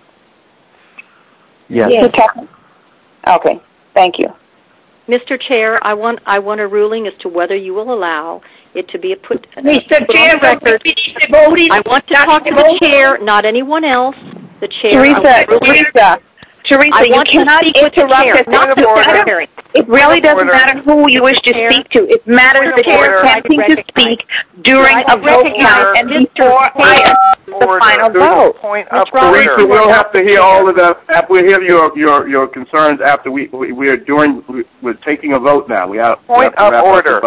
O: Yes.
E: Okay, thank you.
K: Mr. Chair, I want a ruling as to whether you will allow it to be put
L: Mr. Chair,
K: on the record. I want to talk to the chair, not anyone else. The chair.
E: Teresa, you cannot interrupt us. It really doesn't matter who you wish to speak to. It matters that you're attempting to speak during a vote count and before I the final vote.
A: Teresa, we'll have to hear all of that. We'll hear your concerns after we're taking a vote now. We have
C: point of order.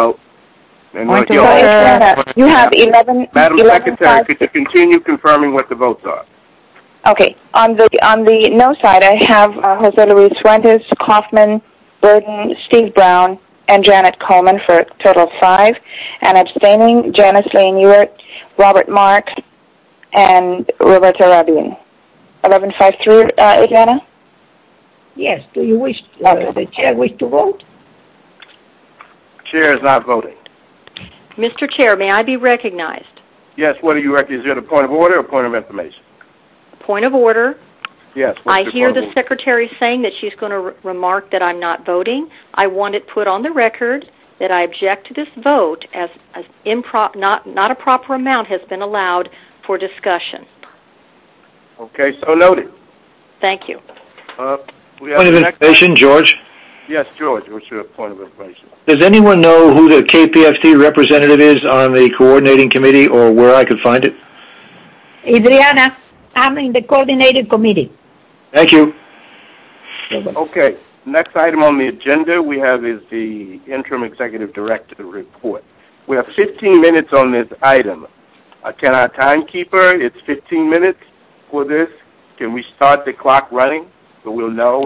E: You have 11.
A: Madam Secretary, could you continue confirming what the votes are?
E: Okay. On the no side, I have Jose Luis Fuentes, Kaufman, Burden, Steve Brown, and Janet Coleman for a total of 5. And abstaining, Janice Lane Ewart, Robert Mark, and Roberta Rabin. 11-5-3, Adriana?
L: Yes. Do you wish the chair wish to vote?
A: Chair is not voting.
K: Mr. Chair, may I be recognized?
A: Yes. What do you reckon? Is it a point of order or a point of information?
K: Point of order.
A: Yes.
K: I hear the secretary saying that she's going to remark that I'm not voting. I want it put on the record that I object to this vote as not a proper amount has been allowed for discussion.
A: Okay, so noted.
K: Thank you.
N: Point of information, George.
A: Yes, George. What's your point of information?
N: Does anyone know who the KPFT representative is on the coordinating committee, or where I could find it?
L: Adriana, I'm in the coordinating committee.
N: Thank you.
A: Okay. Next item on the agenda we have is the interim executive director report. We have 15 minutes on this item. Can our timekeeper? It's 15 minutes for this. Can we start the clock running so we'll know?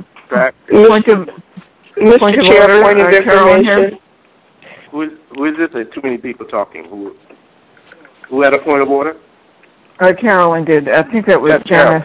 F: Mr. Chair, point of information.
A: Who is this? There are too many people talking. Who had a point of order?
O: Carolyn did. I think that was Janice.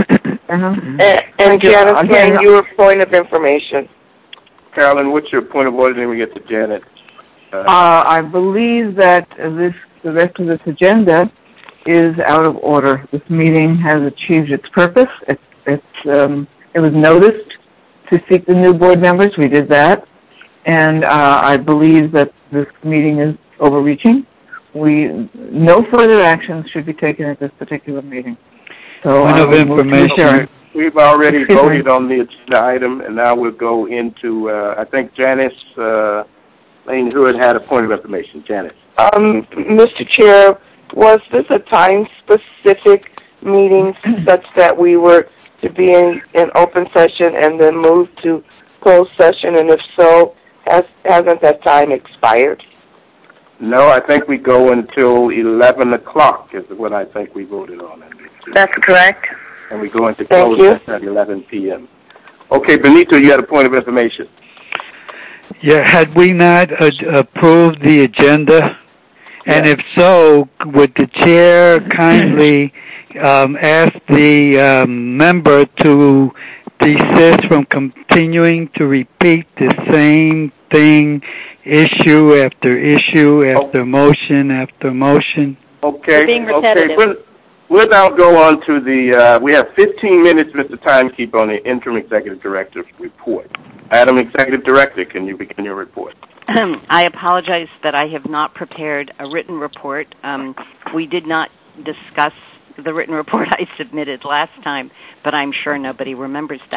F: And Janice, again, your point of information.
A: Carolyn, what's your point of order? Then we get to Janet.
O: I believe that the rest of this agenda is out of order. This meeting has achieved its purpose. It was noticed to seek the new board members. We did that. And I believe that this meeting is overreaching. No further actions should be taken at this particular meeting. So
S: point of information.
A: We've already voted on the agenda item, and now we'll go into, I think Janice Lane Hood had a point of information. Janice.
F: Mr. Chair, was this a time-specific meeting such that we were to be in open session and then move to closed session? And if so, hasn't that time expired?
A: No, I think we go until 11 o'clock is what I think we voted on.
F: That's correct.
A: And we go into closed session at 11 p.m. Okay, Benito, you had a point of information.
S: Yeah, had we not approved the agenda? And if so, would the chair kindly ask the member to desist from continuing to repeat the same thing, issue after issue after motion after motion?
A: Okay.
K: Being repetitive.
A: We'll now go on to the, we have 15 minutes, Mr. Timekeeper, on the interim executive director's report. Madam Executive Director, can you begin your report?
B: I apologize that I have not prepared a written report. We did not discuss the written report I submitted last time, but I'm sure nobody remembers that.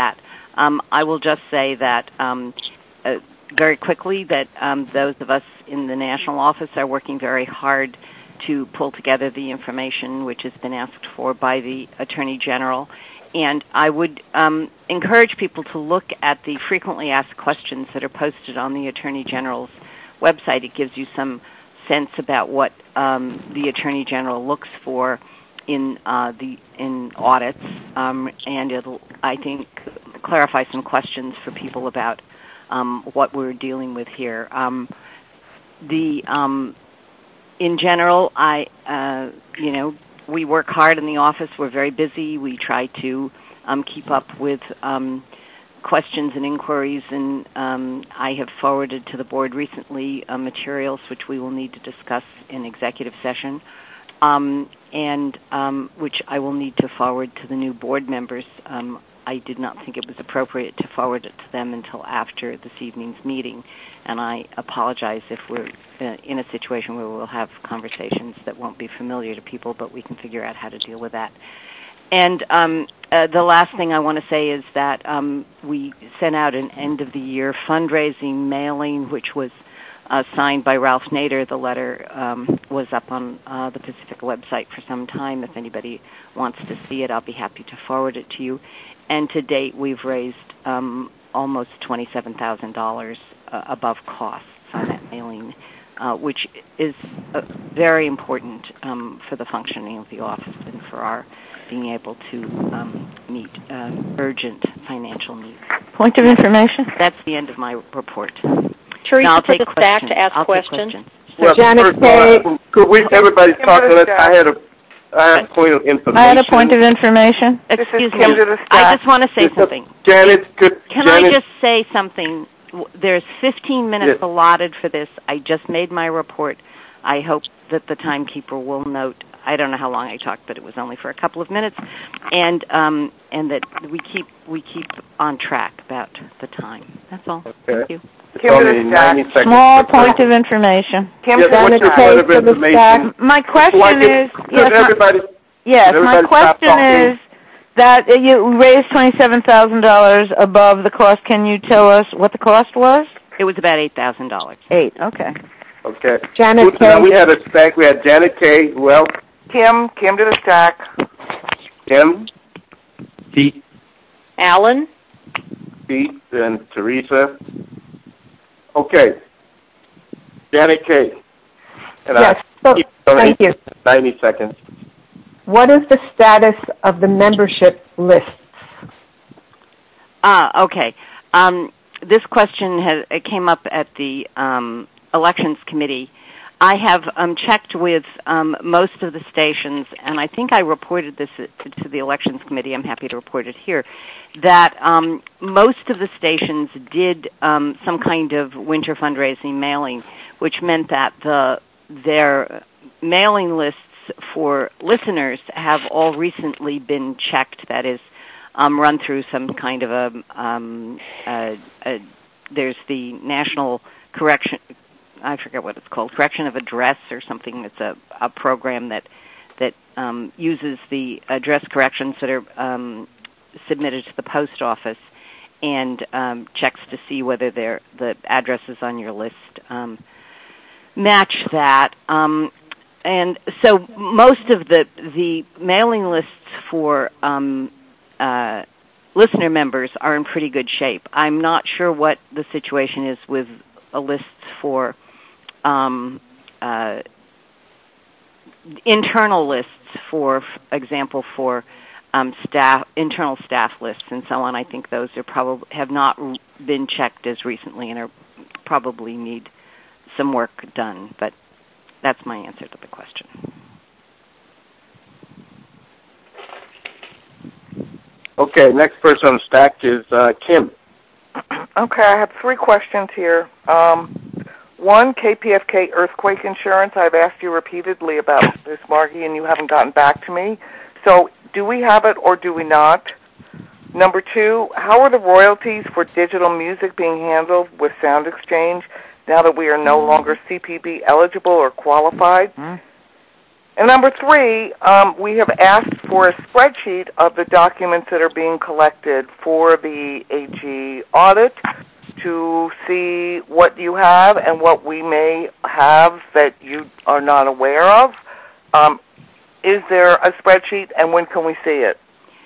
B: I will just say that very quickly that those of us in the national office are working very hard to pull together the information which has been asked for by the Attorney General. And I would encourage people to look at the frequently asked questions that are posted on the Attorney General's website. It gives you some sense about what the Attorney General looks for in audits, and it'll, I think, clarify some questions for people about what we're dealing with here. In general, we work hard in the office. We're very busy. We try to keep up with questions and inquiries, and I have forwarded to the board recently materials which we will need to discuss in executive session, and which I will need to forward to the new board members. I did not think it was appropriate to forward it to them until after this evening's meeting, and I apologize if we're in a situation where we'll have conversations that won't be familiar to people, but we can figure out how to deal with that. And the last thing I want to say is that we sent out an end-of-the-year fundraising mailing, which was signed by Ralph Nader. The letter was up on the Pacifica website for some time. If anybody wants to see it, I'll be happy to forward it to you. And to date, we've raised almost $27,000 above costs on that mailing, which is very important for the functioning of the office and for our being able to meet urgent financial needs.
Q: Point of information?
B: That's the end of my report.
K: Teresa,
B: I'll take
K: put the stack to ask
B: I'll
K: questions.
A: Well,
H: Janet
A: first of all, could we, everybody's talking, I had a point of information.
Q: I had a point of information.
B: Excuse me. I just want to say something.
A: Janet,
B: I just say something? There's 15 minutes allotted for this. I just made my report. I hope that the timekeeper will note. I don't know how long I talked, but it was only for a couple of minutes, and that we keep on track about the time. That's all.
A: Okay.
B: Thank you.
Q: Small point of information. My question is, my question is that you raised $27,000 above the cost. Can you tell us what the cost was?
B: It was about $8,000.
Q: Okay.
A: Okay.
H: Janet K.
A: Now we had a stack. We had Janet K. Well,
C: Kim to the stack.
A: Kim.
K: Pete. Alan.
A: Pete and Teresa. Okay. Janet K. And
H: yes. Thank you.
A: 90 seconds.
H: What is the status of the membership lists?
B: Okay. This question came up at the Elections Committee. I have checked with most of the stations, and I think I reported this to the Elections Committee. I'm happy to report it here, that most of the stations did some kind of winter fundraising mailing, which meant that their mailing lists for listeners have all recently been checked. That is, run through some kind of there's the National Correction, I forget what it's called, correction of address or something. It's a program that uses the address corrections that are submitted to the post office and checks to see whether the addresses on your list match that. And so most of the mailing lists for listener members are in pretty good shape. I'm not sure what the situation is with lists for internal lists, for example, for internal staff lists and so on. I think those are have not been checked as recently and probably need some work done. But that's my answer to the question.
A: Okay, next person on the stack is Kim.
C: Okay, I have 3 questions here. One, KPFK earthquake insurance. I've asked you repeatedly about this, Margie, and you haven't gotten back to me. So do we have it or do we not? Number 2, how are the royalties for digital music being handled with Sound Exchange now that we are no longer CPB eligible or qualified? And And number 3, we have asked for a spreadsheet of the documents that are being collected for the AG audit to see what you have and what we may have that you are not aware of. Is there a spreadsheet, and when can we see it?